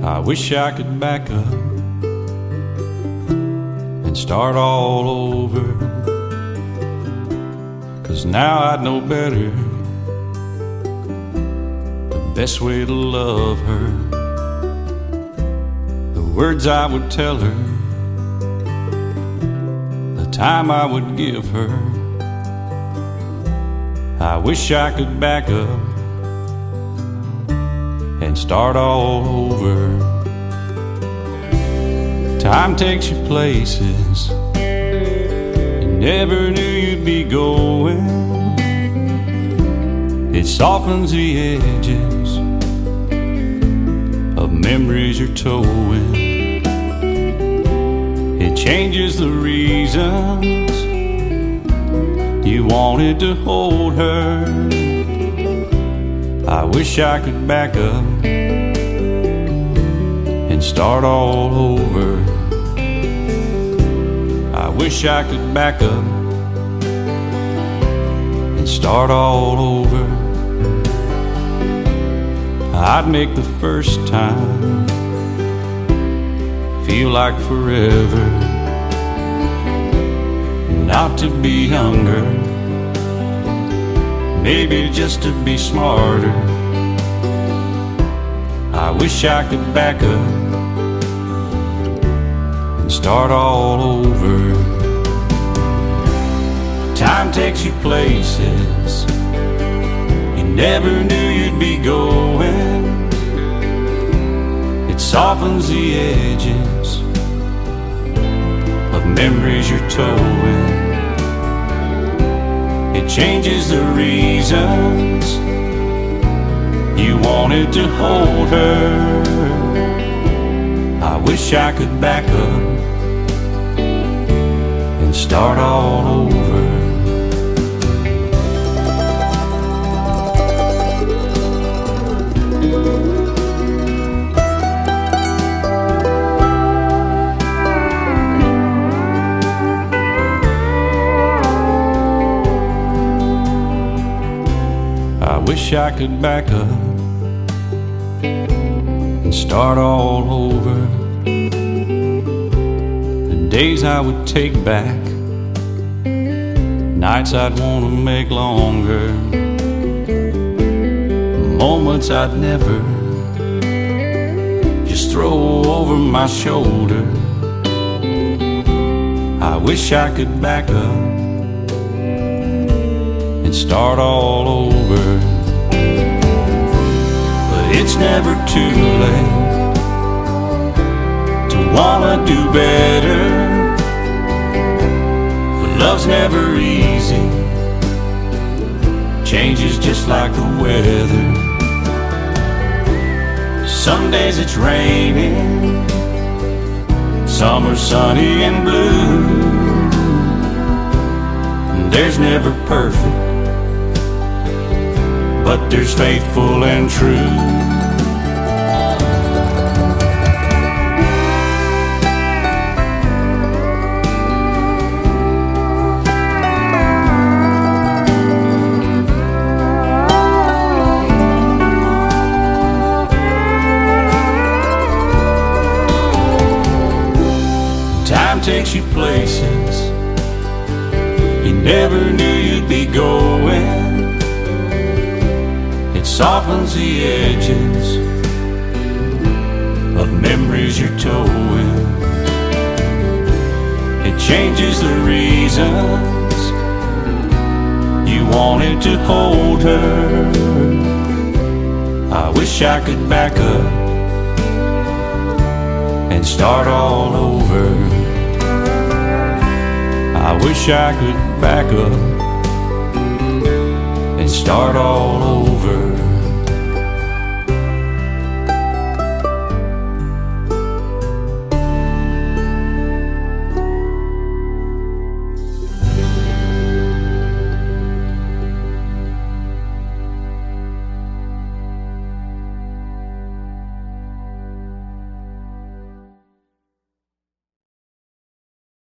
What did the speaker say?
I wish I could back up and start all over, 'cause now I'd know better the best way to love her, the words I would tell her, the time I would give her. I wish I could back up and start all over. Time takes you places you never knew you'd be going. It softens the edges of memories you're towing. It changes the reasons you wanted to hold her. I wish I could back up and start all over. I wish I could back up and start all over. I'd make the first time feel like forever. Not to be younger, maybe just to be smarter. I wish I could back up and start all over. Time takes you places you never knew you'd be going. It softens the edges of memories you're towing. It changes the reasons you wanted to hold her. I wish I could back up and start all over. I wish I could back up and start all over. The days I would take back, nights I'd want to make longer, moments I'd never just throw over my shoulder. I wish I could back up and start all over. But it's never too late to wanna do better. But love's never easy, changes just like the weather. Some days it's raining, some are sunny and blue. And there's never perfect, but there's faithful and true. Time takes you places you never knew you'd be going. It softens the edges of memories you're towing. It changes the reasons you wanted to hold her. I wish I could back up and start all over. I wish I could back up and start all over.